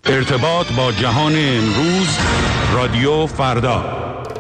ارتباط با جهان امروز، رادیو فردا.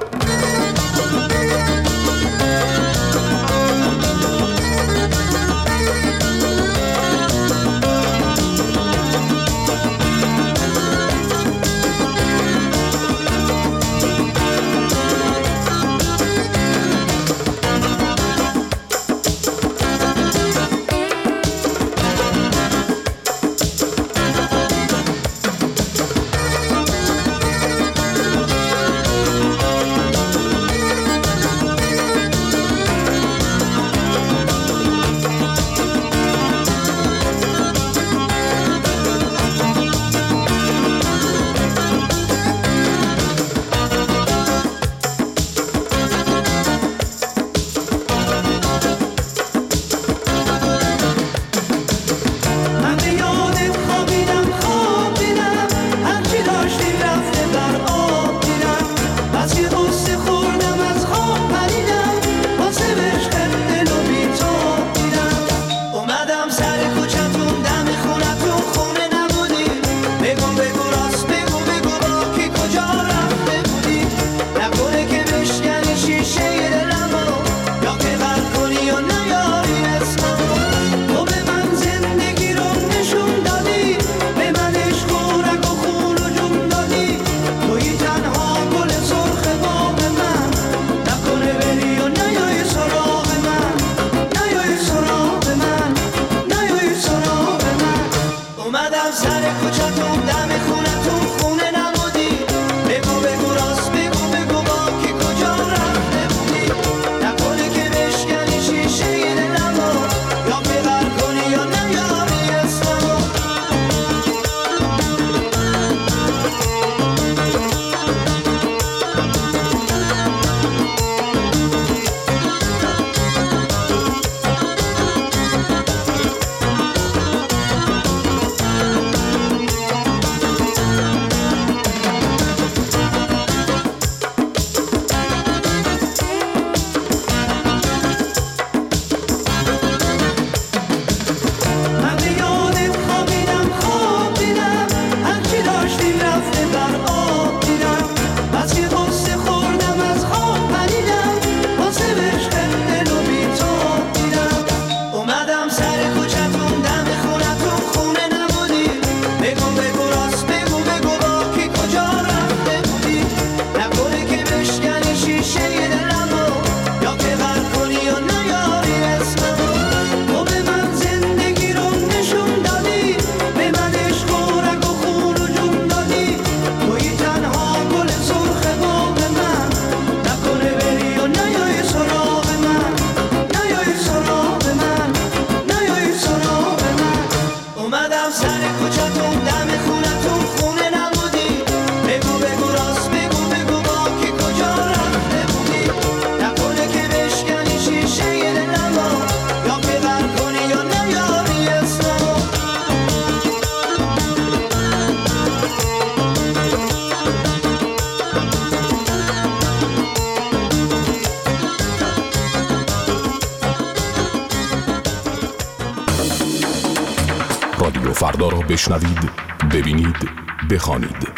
رادیو فردا را بشنوید، ببینید، بخوانید.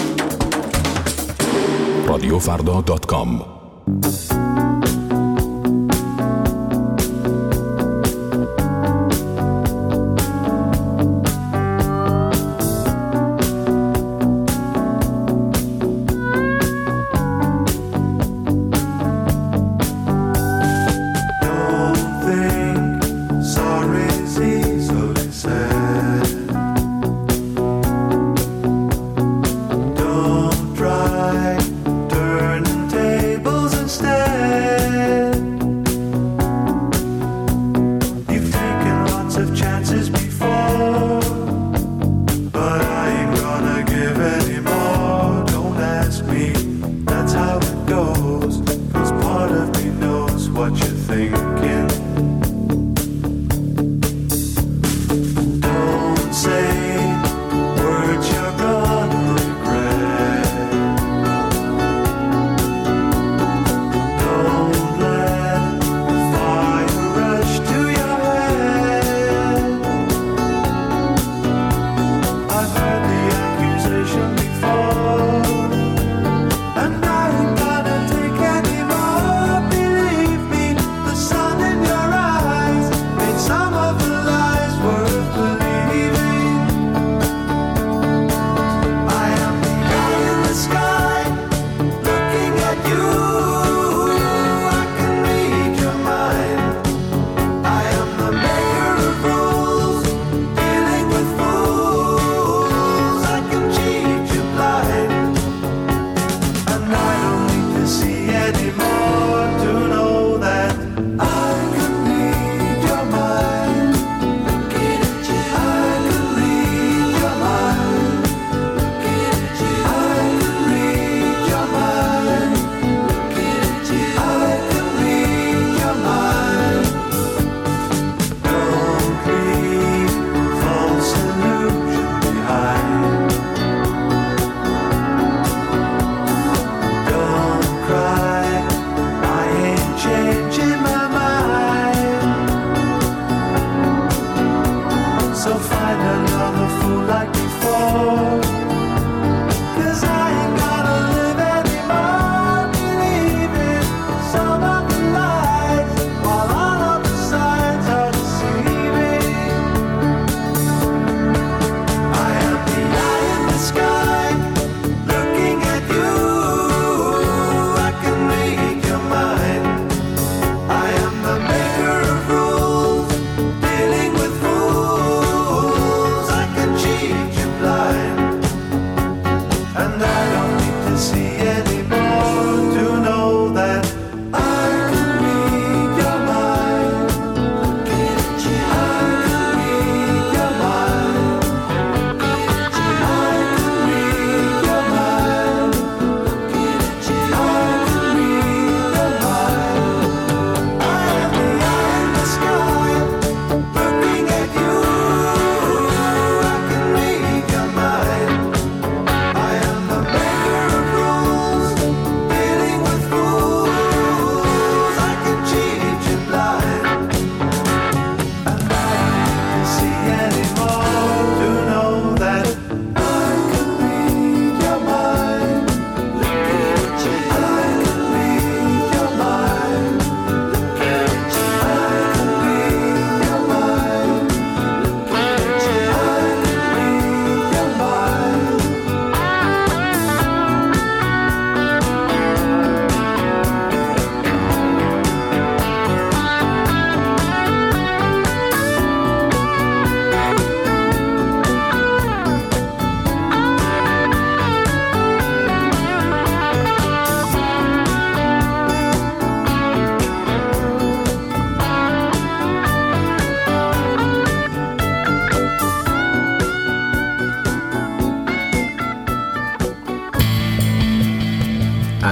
رادیوفردا.com. Turning tables instead.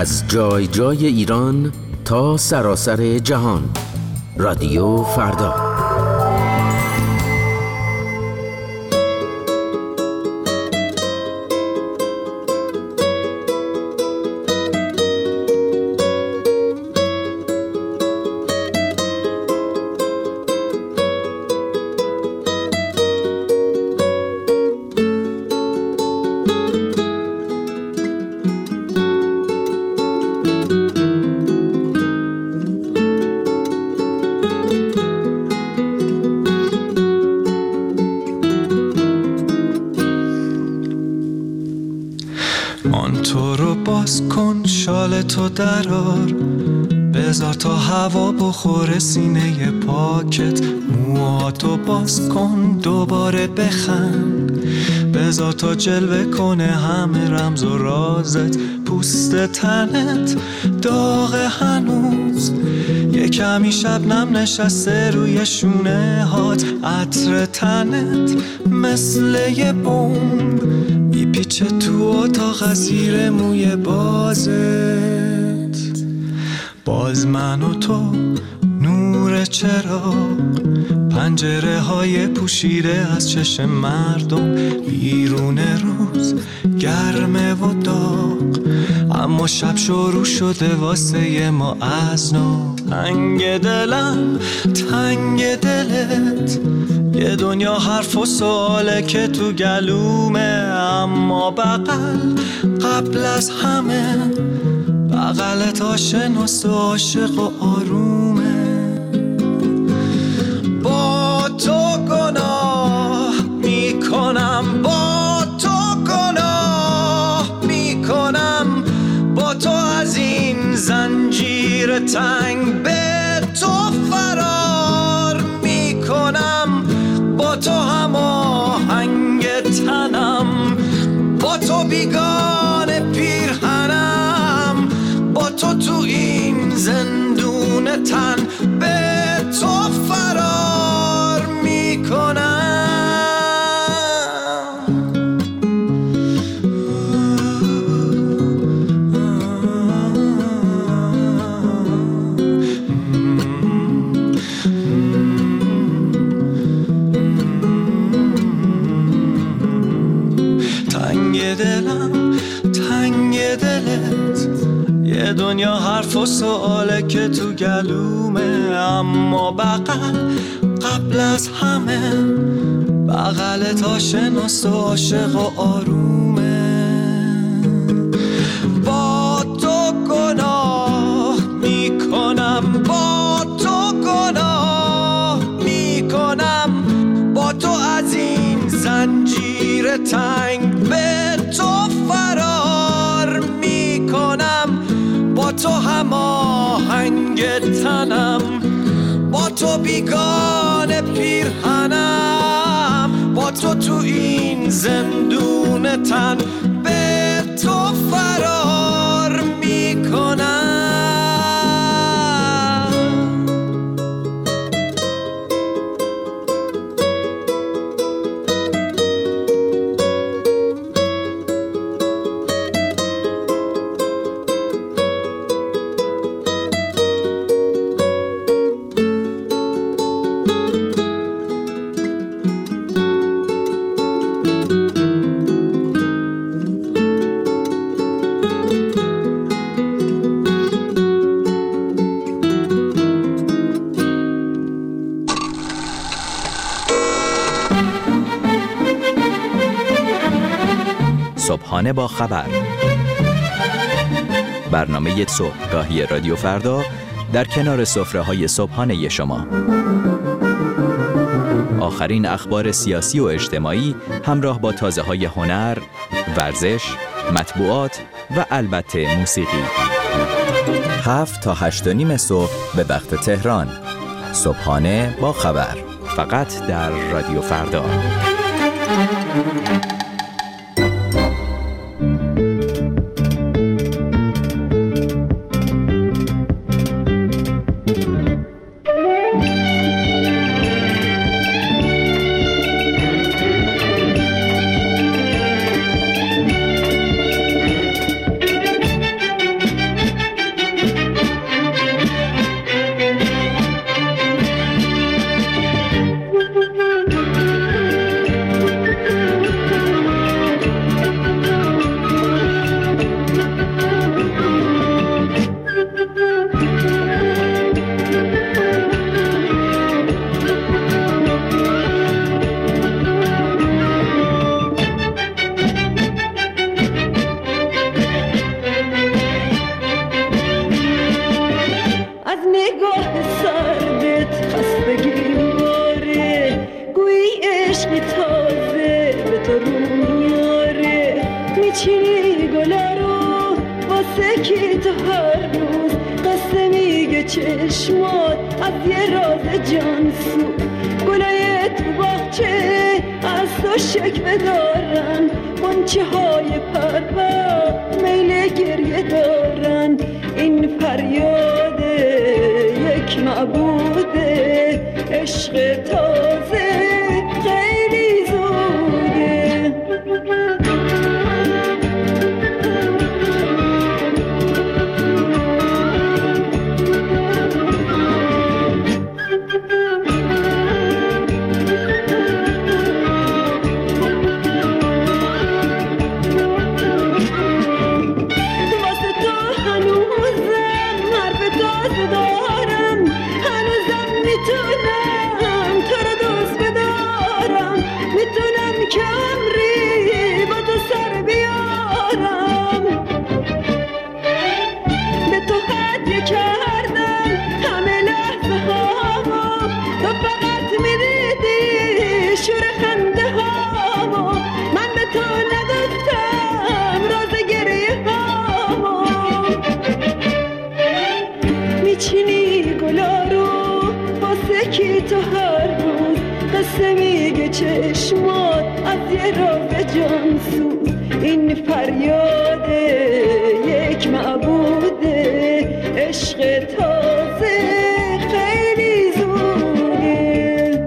از جای جای ایران تا سراسر جهان. رادیو فردا. مانتو رو باز کن، شال تو درار، بذار تا هوا بخوره سینه پاکت. موهاتو باز کن، دوباره بخند، بذار تا جلوه کنه همه رمز و رازت. پوست تنت داغ هنوز، یه کمی شبنم نشسته روی شونه هات. عطر تنت مثل یه بمب میپیچه تو اتاق زیر موی بازت. باز من و تو نور چراغ، پنجره های پوشیده از چشم مردم. بیرون روز گرمه و داغ، اما شب شروع شده واسه ما از نو. تنگ دلم تنگ دلت، یه دنیا حرف و سواله که تو گلومه. اما بغل قبل از همه، بغلت آشناست و عاشق و آرومه. با تو گناه میکنم، با تو گناه میکنم، با تو از این زنجیر تنگ به تو فرار میکنم. با تو هماهنگ تنم، با تو بیگانه پیرهنم، با تو تو این زندون تن به تو فرار میکنم. تنگ دلم تنگ دلت، یه دنیا حرف و سواله که تو گلومه. اما بغل قبل از همه، بغلت آشناست و عاشق و آرومه. با تو گناه میکنم، با تو گناه میکنم، با تو از این زنجیر تنگ به تو فرار میکنم. با تو هماهنگ تنم، با تو بیگانه پیرهنم، با تو تو این زندون تن به تو فرار میکنم. صبحانه با خبر، برنامه صبحگاهی رادیو فردا در کنار سفره‌های صبحانه شما. آخرین اخبار سیاسی و اجتماعی همراه با تازه‌های هنر، ورزش، مطبوعات و البته موسیقی. 7 تا 8:30 صبح به وقت تهران. صبحانه با خبر، فقط در رادیو فردا. میچینی گلا رو واسه کی تو هر روز قصه میگه چشمات از یه راز جانسو گلای تو باغچه از تو شکوه دارن غنچه های پربار میل گریه دارن این فریاد یک معبوده عشق تازه خیلی زوده چشمات از یه راز جانسوز این فریاد یک معبوده عشق تازه خیلی زوده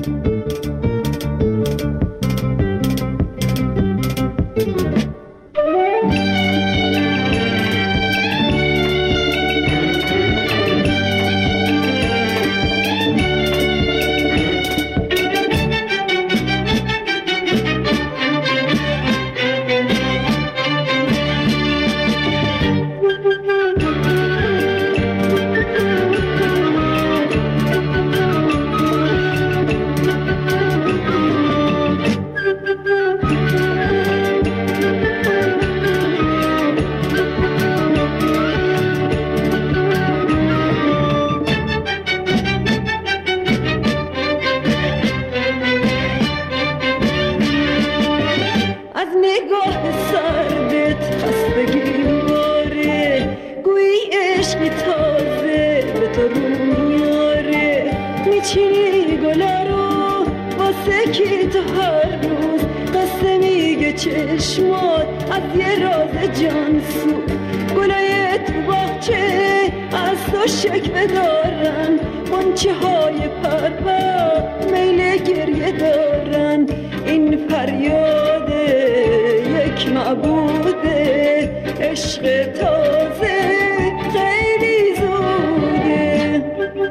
چشمات از یه راز جانسو گلای تو باغچه از تو شکوه دارن غنچه های پربار میل گریه دارن این فریاد یک معبوده عشق تازه خیلی زوده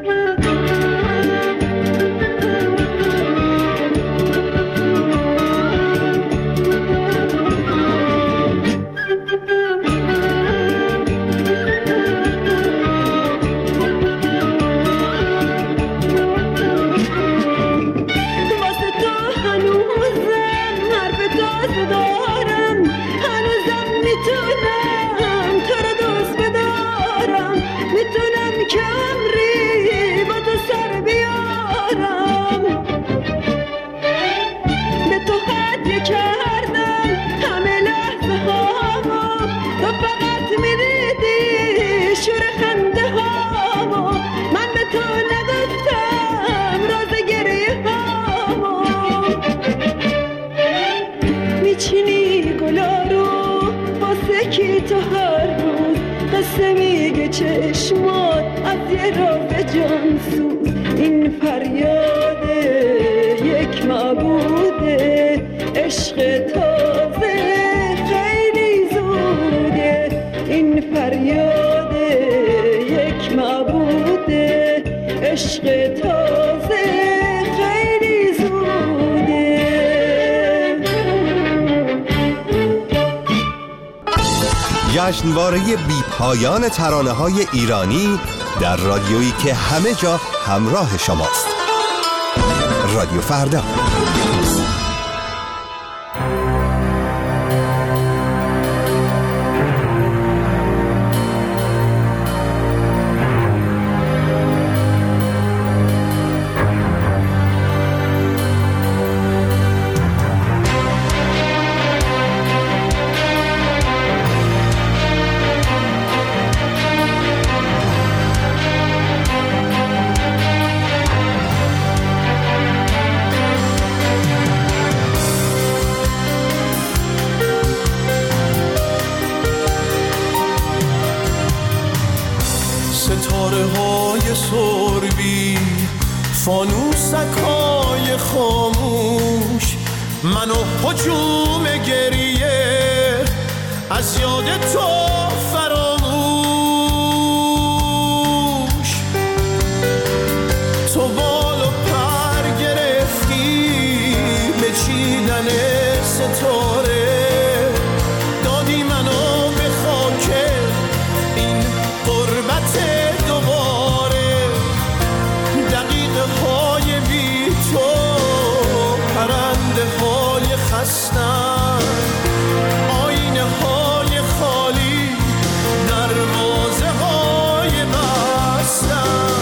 چشمات از یه راز جانسوز این فریاد یک معبوده عشق تازه خیلی زوده این فریاد یک معبوده عشق تازه خیلی زوده جشنواره بی پایان ترانه‌های ایرانی در رادیویی که همه جا همراه شماست. رادیو فردا. فانوسکای خاموش منو هجوم گریه از یاد تو فراموش. تو بال و پر گرفتی به چیدن ستاره، دادی منو به خاک این غربت دوباره. دقیقه های بی تو پرنده های خستن، آینه های خالی دروازه های بستن.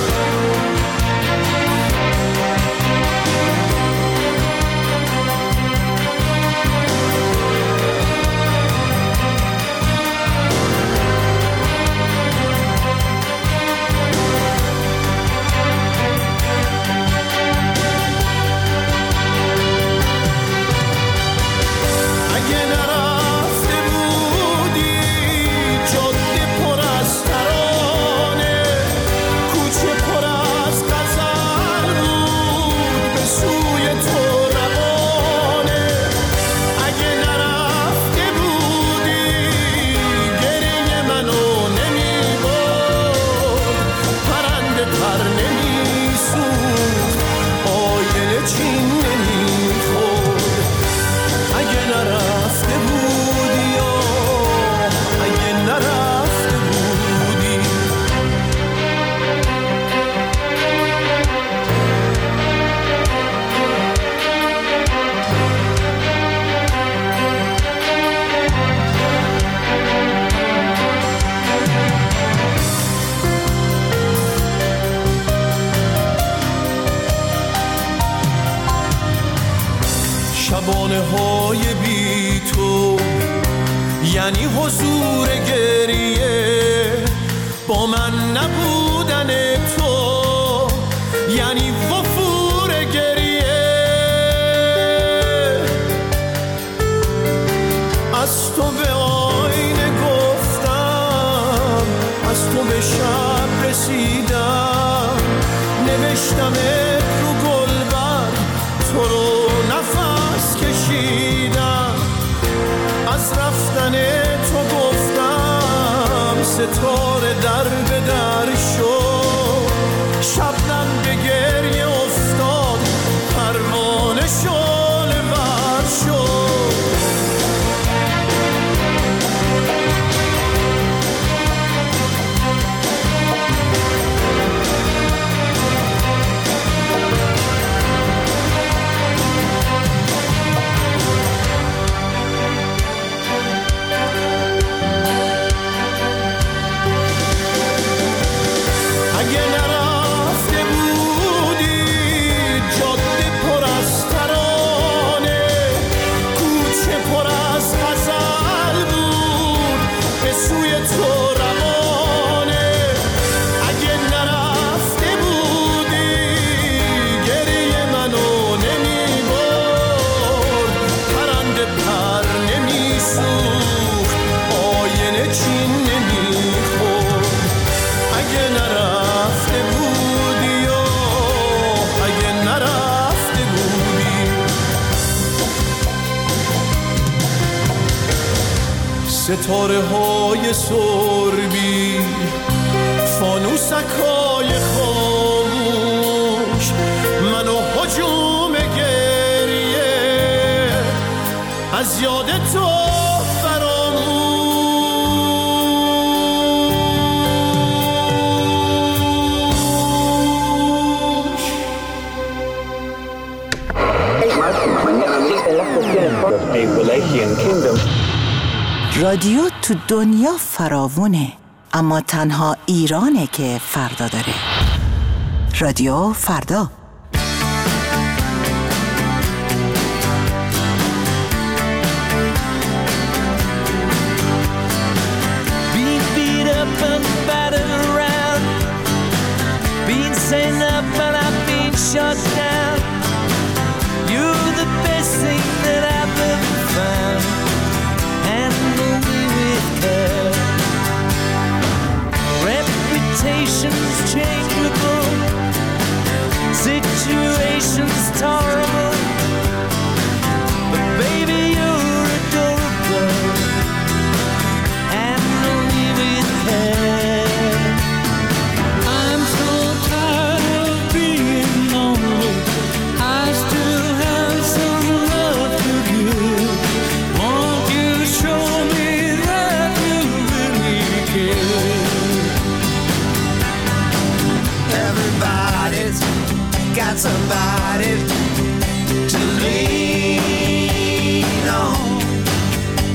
شبانه های بی تو یعنی حضور گریه، با من نبودن تو یعنی وفور گریه. از تو به آینه گفتم، از تو به شب رسیدم، نوشتمت رو گلبر، تو رو نفس کشیدم. از رفتن تو گفتم ستاره در به در شد، شبنم به گریه افتاد، پروانه شعله ور شد. ستاره های سربی، فانوسکای خاموش منو هجوم گریه از یاد تو رادیو تو دنیا فراوونه، اما تنها ایرانه که فردا داره. رادیو فردا. Shut down. You're the best thing that I've ever found. Handle me with care. Reputation's changeable.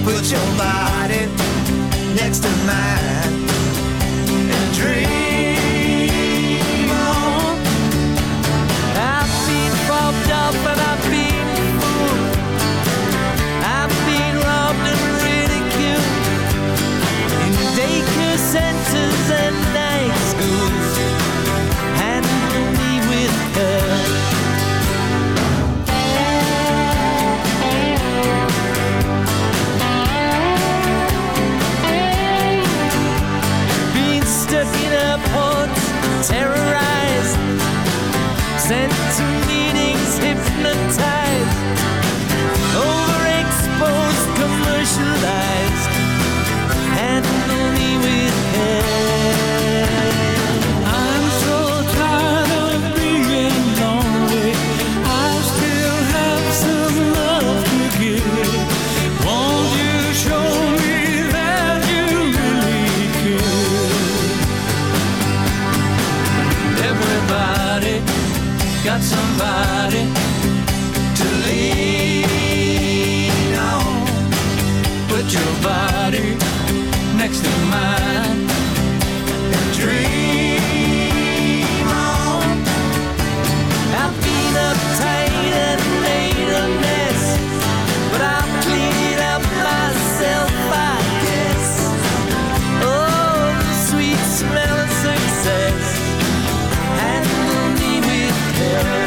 Put your body next to mine and dream on. I've been robbed up and I've been fooled. I've been robbed and ridiculed in daycare centers and night schools. Handle me with her. Stuck in airports, terrorized, sent to meetings, hypnotized, overexposed, commercialized. Handle me with care. I'm so tired of being lonely. I still have some love to give. Won't you show me that you really care? Everybody got somebody to lean on. Put your body next to mine and dream on. I've been uptight and made a mess, but I'll clean it up myself, I guess. Oh, the sweet smell of success. Handle me with care.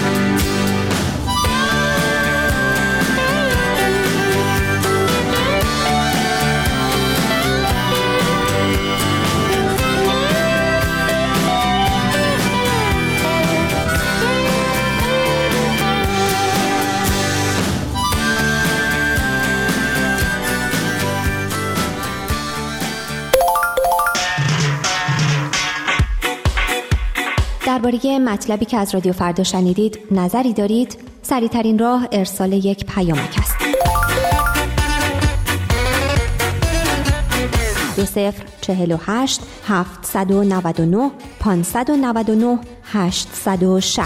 درباره مطلبی که از رادیو فردا شنیدید نظری دارید؟ سریع‌ترین راه ارسال یک پیامک است. 2048 799 599 860.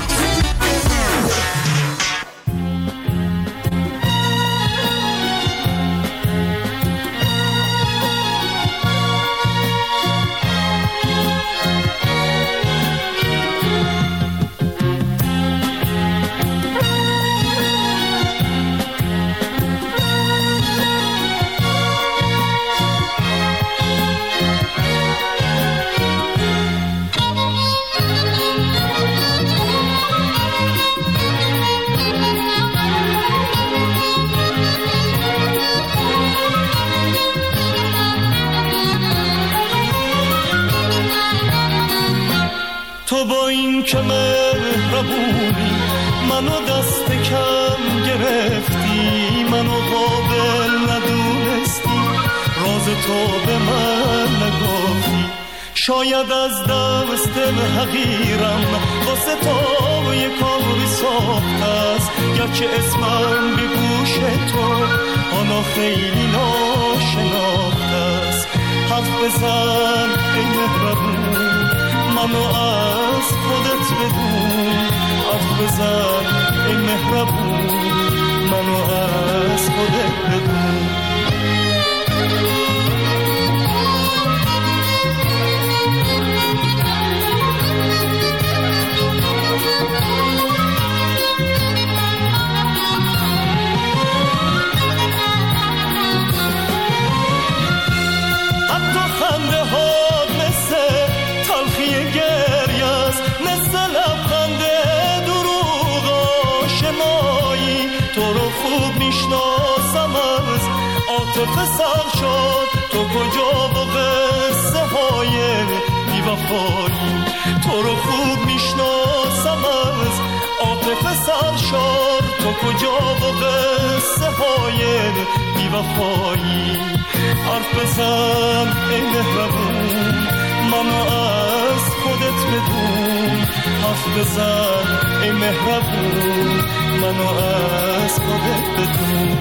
تو با این که مهربونی منو دست کم گرفتی، منو قابل ندونستی، راز تو به من نگفتی. شاید از دست حقیرم واسه تو یه کاری ساخت است، گرچه اسمم به گوش تو آنا خیلی ناشناخت است. حرف بزن ای مهربون منو از خودت بدون، حرف بزن ای مهربون منو از خودت بدون. عاطفه سر شد تو کجا با قصه های بی‌وفایی، تو رو خوب میشناسم از عاطفه سر شد تو کجا با قصه های بی‌وفایی. حرف بزن ای مهربون منو از خودت بدون، حرف بزن ای مهربون منو از خودت بدون.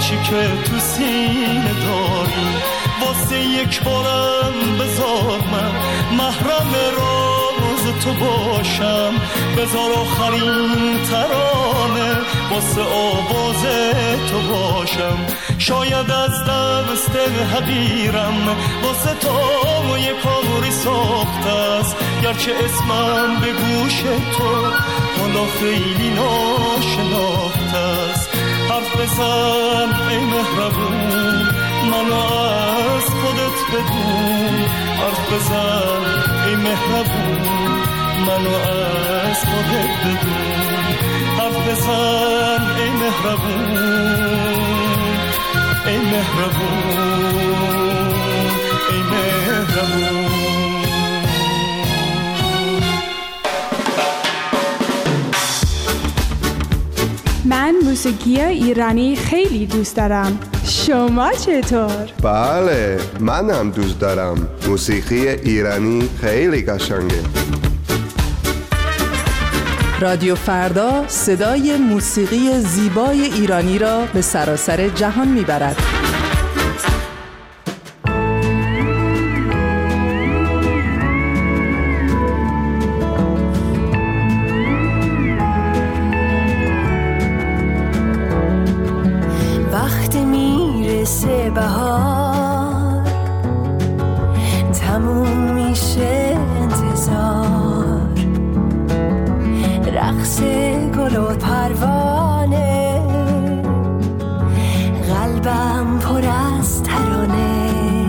هرچی که تو سینه داری واسه یک بارم بذار من محرم راز تو باشم بذار آخرین ترانه واسه آواز تو باشم شاید از دست حقیرم واسه تو یک کاری ساخته است گرچه اسمم به گوش تو حالا خیلی ناشناخته است حرف بزن ای مهربون منو از خودت بدون حرف بزن ای مهربون منو از خودت بدون حرف بزن ای مهربون ای مهربون ای مهربون من موسیقی ایرانی خیلی دوست دارم. شما چطور؟ بله، منم دوست دارم. موسیقی ایرانی خیلی قشنگه. رادیو فردا صدای موسیقی زیبای ایرانی را به سراسر جهان میبرد. وقتی میرسه بهار تموم میشه انتظار رقص گل و پروانه قلبم پر از ترانه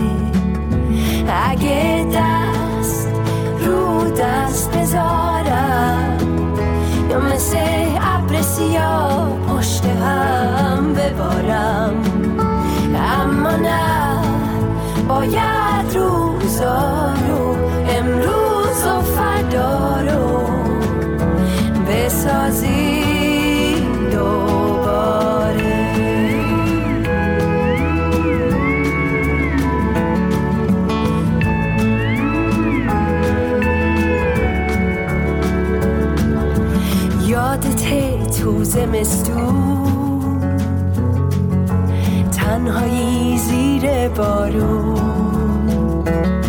اگه دست رو دست بذارم یا مثل ابر سیاه پشت هم ببارم اما نه باید روزا رو امروز و فردا رو بسازی دوباره یادته تو زمستون تنهایی زیر بارون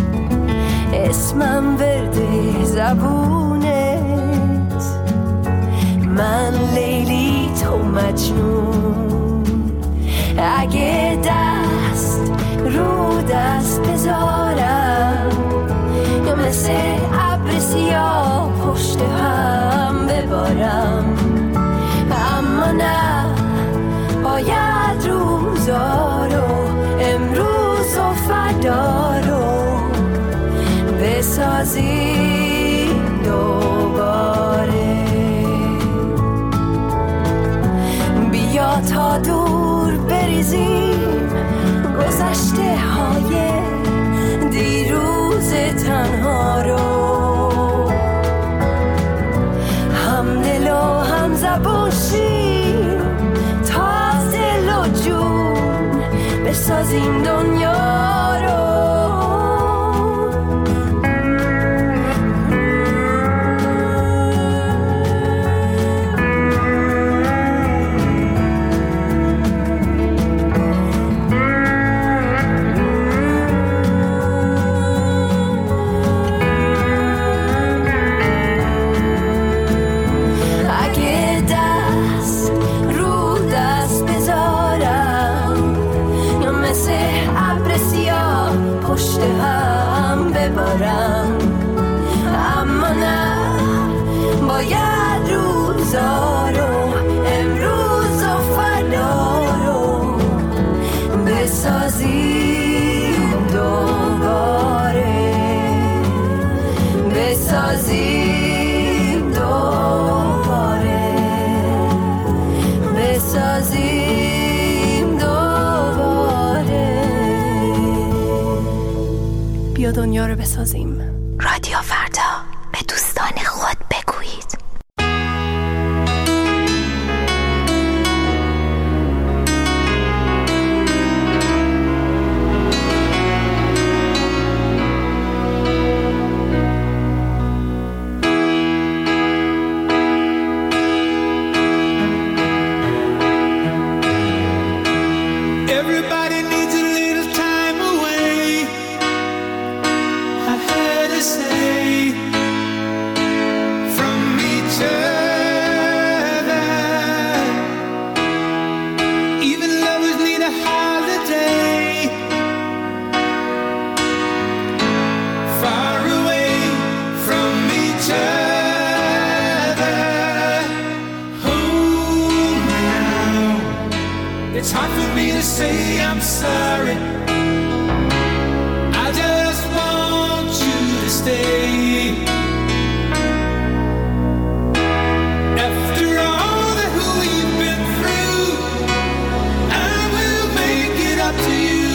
اسمم ورده زبونت من لیلی تو مجنون اگه دست رو دست بذارم یا مثل ابر سیاه پشت هم ببارم اما نه باید روزا رو امروز و فردا رو بسازی دوباره بیا تا دور بریزیم گذشته های دیروز تنها رو هم دل و هم زبون شیم تا از دل و جون بسازیم دنیا رو پشت هم ببارم اما نه باید روزا رو امروز و فردا رو بسازیم دوباره بسازیم دوباره بسازیم دوباره بیا دنیا رو بسازیم. رادیو فردا به دوستان خود بگویید. It's hard for me to say I'm sorry. I just want you to stay. After all that we've been through, I will make it up to you.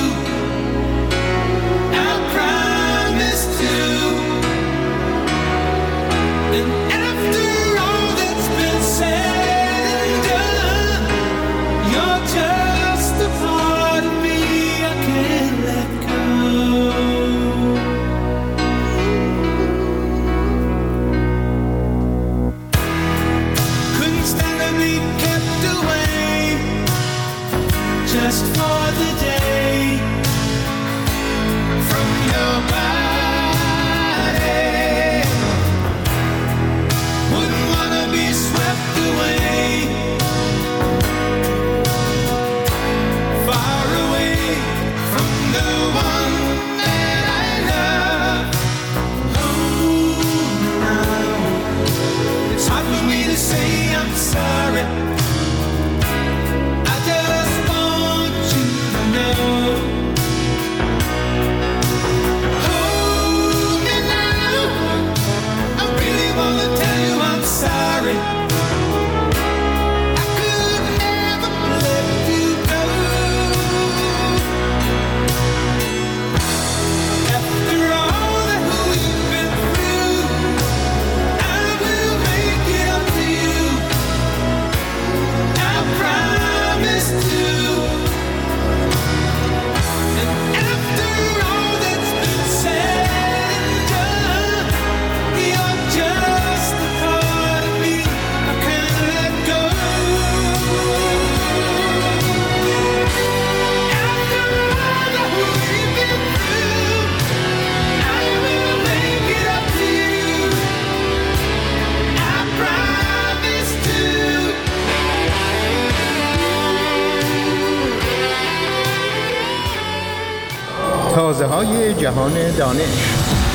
I promise to. And after all that's been said and done, you're just a part of me I can't let go. Couldn't stand to be kept away just for the day from your body. Wouldn't wanna be swept away, far away from the one that I love. Oh, now it's hard for me to say I'm sorry. I just want you to know. Hold me now. I really wanna tell you I'm sorry. I could never let you go. After all that we've been through, I will make it up to you. I promise to. And after all that's been said and done, you're just a part of me I can't let go. After all that we've been through, I will make it up to you. I promise to. تازه‌های جهان دانش.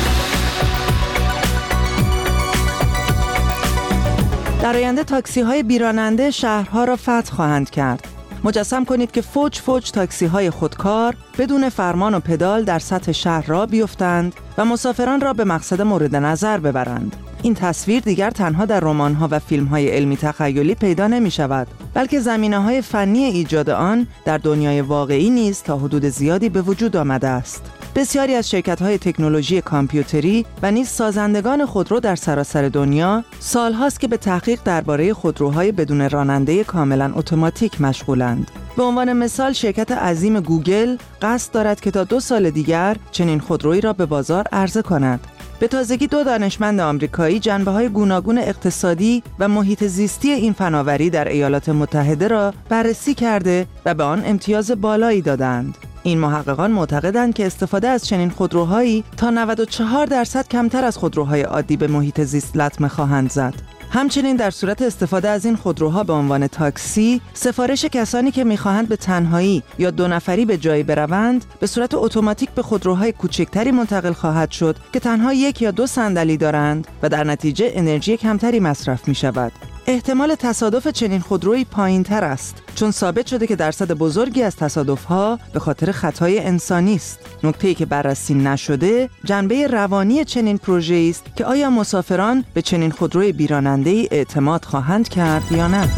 در آینده تاکسی‌های بیراننده شهرها را فتح خواهند کرد. مجسم کنید که فوج فوج تاکسی‌های خودکار بدون فرمان و پدال در سطح شهر را بیفتند و مسافران را به مقصد مورد نظر ببرند. این تصویر دیگر تنها در رمان‌ها و فیلم‌های علمی تخیلی پیدا نمی‌شود، بلکه زمینه‌های فنی ایجاد آن در دنیای واقعی نیز تا حدود زیادی به وجود آمده است. بسیاری از شرکت‌های تکنولوژی کامپیوتری و نیز سازندگان خودرو در سراسر دنیا سال‌هاست که به تحقیق درباره خودروهای بدون راننده کاملاً اتوماتیک مشغولند. به عنوان مثال شرکت عظیم گوگل قصد دارد که تا 2 سال دیگر چنین خودرویی را به بازار عرضه کند. به تازگی 2 دانشمند آمریکایی جنبه‌های گوناگون اقتصادی و محیط زیستی این فناوری در ایالات متحده را بررسی کرده و به آن امتیاز بالایی دادند. این محققان معتقدند که استفاده از چنین خودروهایی تا 94% کمتر از خودروهای عادی به محیط زیست لطمه خواهند زد. همچنین در صورت استفاده از این خودروها به عنوان تاکسی، سفارش کسانی که می‌خواهند به تنهایی یا 2 نفری به جایی بروند، به صورت اتوماتیک به خودروهای کوچکتری منتقل خواهد شد که تنها 1 یا 2 صندلی دارند و در نتیجه انرژی کمتری مصرف می‌شود. احتمال تصادف چنین خودرویی پایین‌تر است، چون ثابت شده که درصد بزرگی از تصادف‌ها به خاطر خطای انسانی است. نکته‌ای که بررسی نشده، جنبه روانی چنین پروژه‌ای است که آیا مسافران به چنین خودروی بیراننده‌ای اعتماد خواهند کرد یا نه.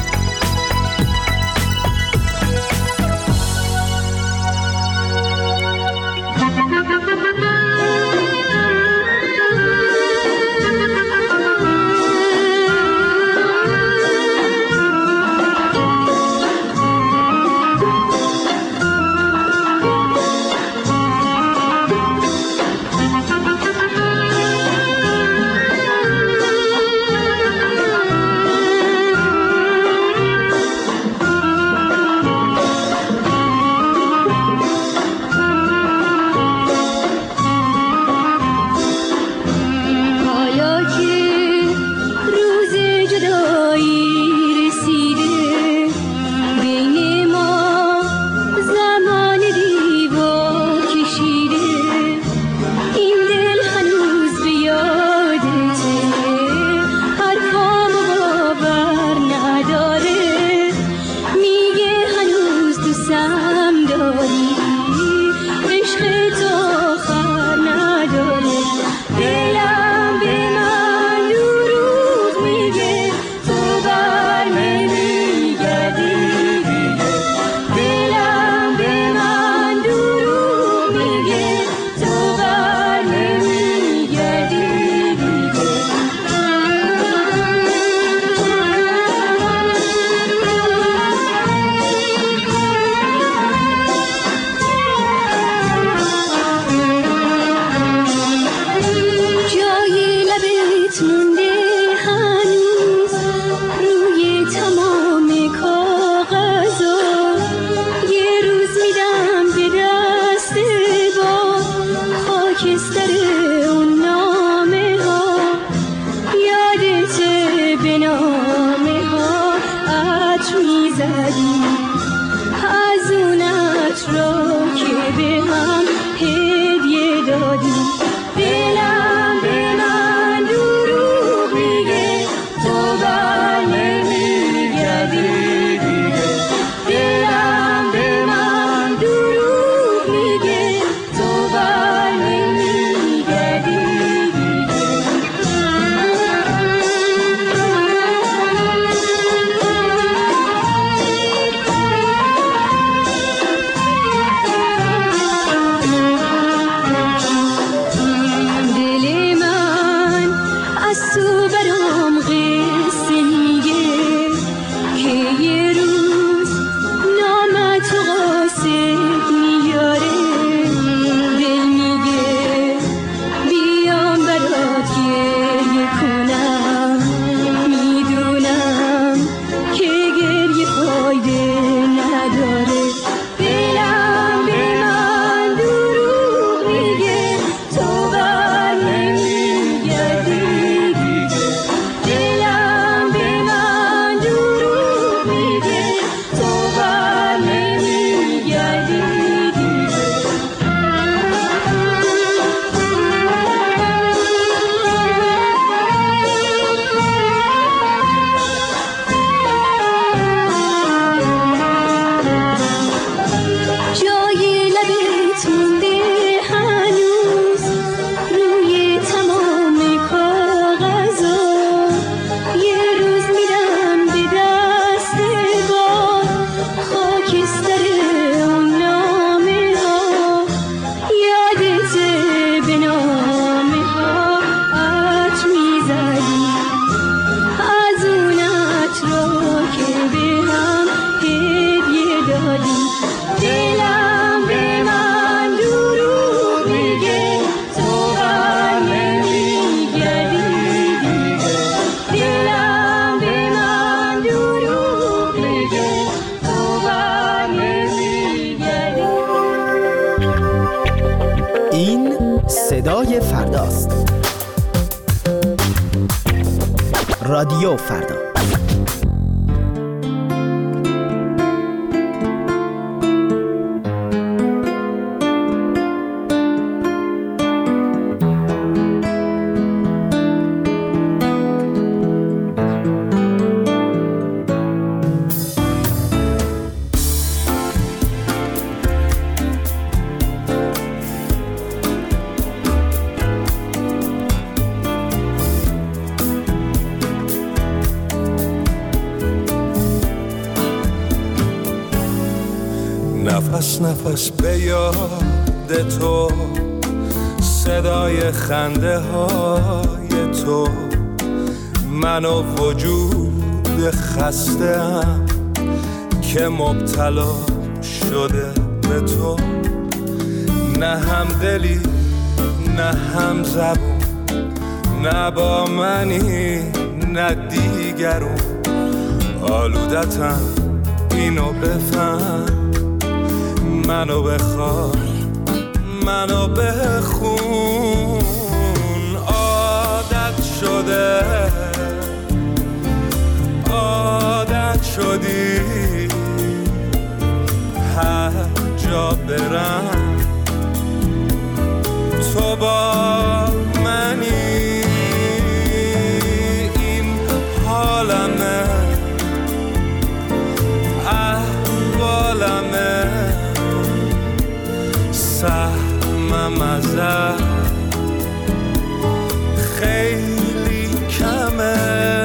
میزدی از اون عطرا که به هم هدیه دادی دلم به من دروغ میگه تو بر نمیگردی دیگه دلم به من دروغ میگه تو بر نمیگردی صدای فرداست. رادیو فردا. نفس نفس به یاد تو، صدای خنده های تو، من و وجود خسته‌ام که مبتلا شده به تو. نه هم دلی نه هم زبون، نه با منی نه دیگرون. آلودتم اینو بفهم، منو بخواه منو بخون. عادت شده عادت شدی هر جا برم تو با منی. این حالمه احوالمه، سهمم ازت خیلی کمه.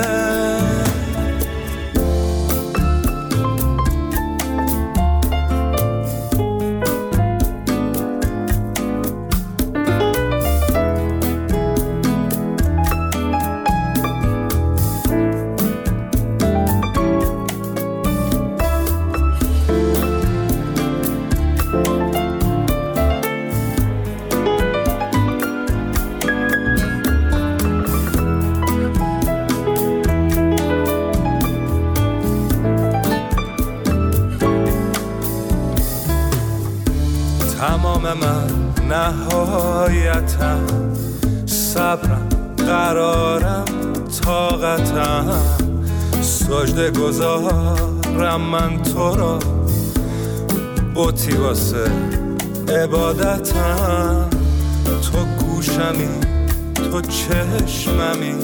تمام من نهایتم، صبرم قرارم طاقتم، سجده گذارم من تو را، بوتی واسه عبادتم. تو گوشمی، تو چشممی،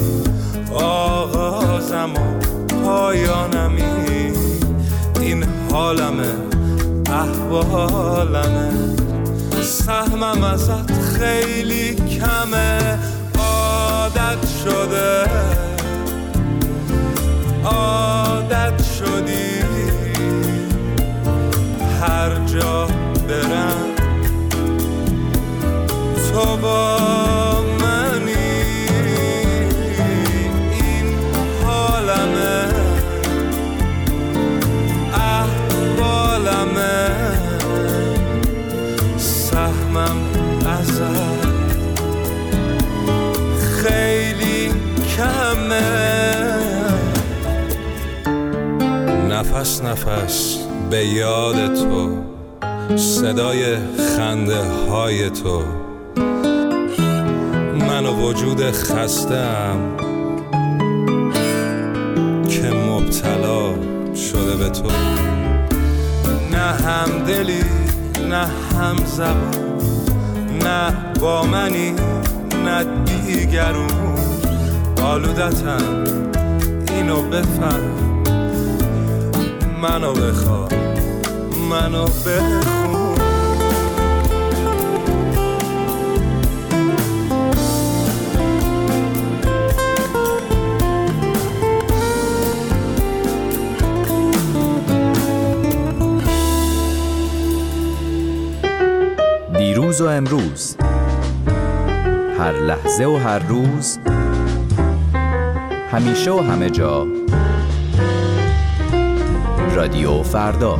آغازم و پایانمی. این حالمه، احوالمه، سهمم ازت خیلی کمه. عادت شده، عادت شدی، هر جا برم تو با منی. این حالمه، احوالمه، سهمم ازت خیلی کمه. نفس نفس به یاد تو، صدای خنده های تو، من و وجود خستم که مبتلا شده به تو. نه همدلی، نه هم زبان، نه با منی، نه دیگرون. آلودتم، اینو بفهم، منو بخواه، منو بخون. دیروز و امروز، هر لحظه و هر روز، همیشه و همه جا، رادیو فردا.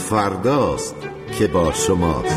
فرداست که با شماست.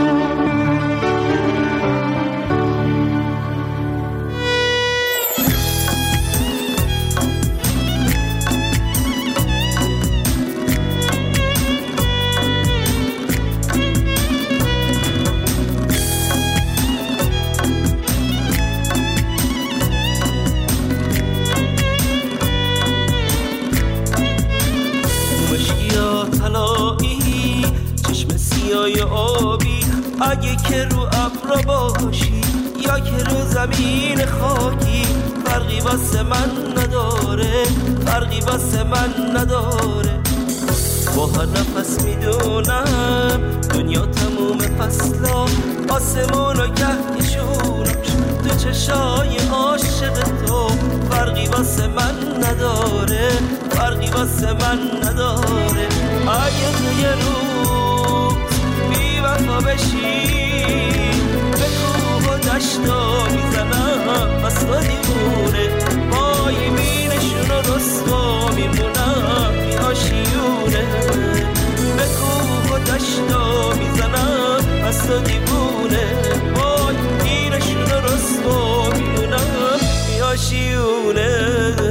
اگه که رو ابر باشی یا که رو زمین خاکی، فرقی واسه من نداره، فرقی واسه من نداره. با هر نفس میدونم دنیا تموم فصلا، آسمون و گهدیشونش تو چشای عاشق تو، فرقی واسه من نداره، فرقی واسه من نداره. اگه تو یه روز بی وفا بشی به کوه و دشتا میزنم بس تو دیوونه، وای بینشون و رسوا میمونم بی آشیونه. به کوه و دشتا میزنم بس تو دیوونه، وای بینشون و رسوا میمونم بی آشیونه.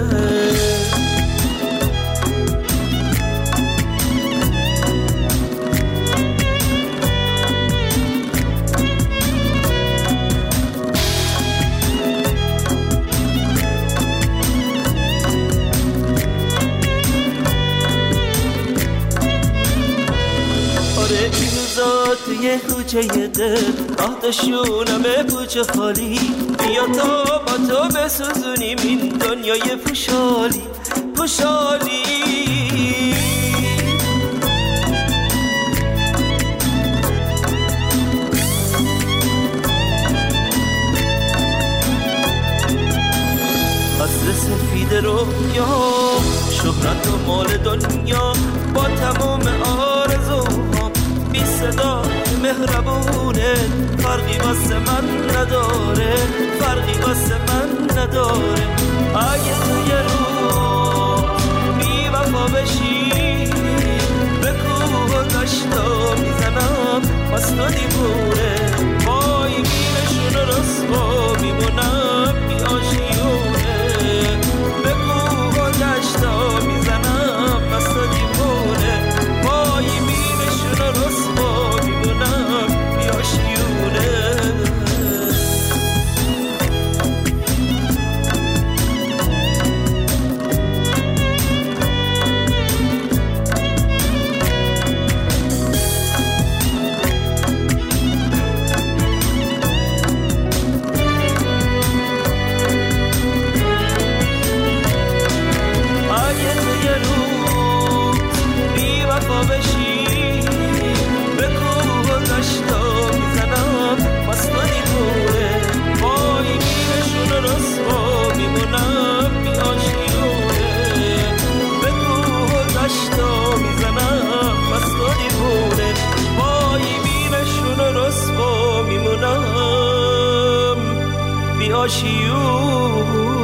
توی کوچه دل آتشونمه کوچه خالی، بیا تا با تو بسوزونیم این دنیای پوشالی پوشالی. قصر سفید رویا، شهرت و مال دنیا، با تمام آرزوها بی صدا مهربونه، فرقی واسه من نداره، فرقی واسه من نداره. اگه تو یه روز بی وفا بشی به کوه و دشتا میزنم بس تو دیوونه، وای بینشون و رسوا میمونم بی آشیونه. به کوه و دشتا میزنم بس تو دیوونه، وای بینشون و رسوا میمونم بی آشیونه. میمونم بی آشیونه.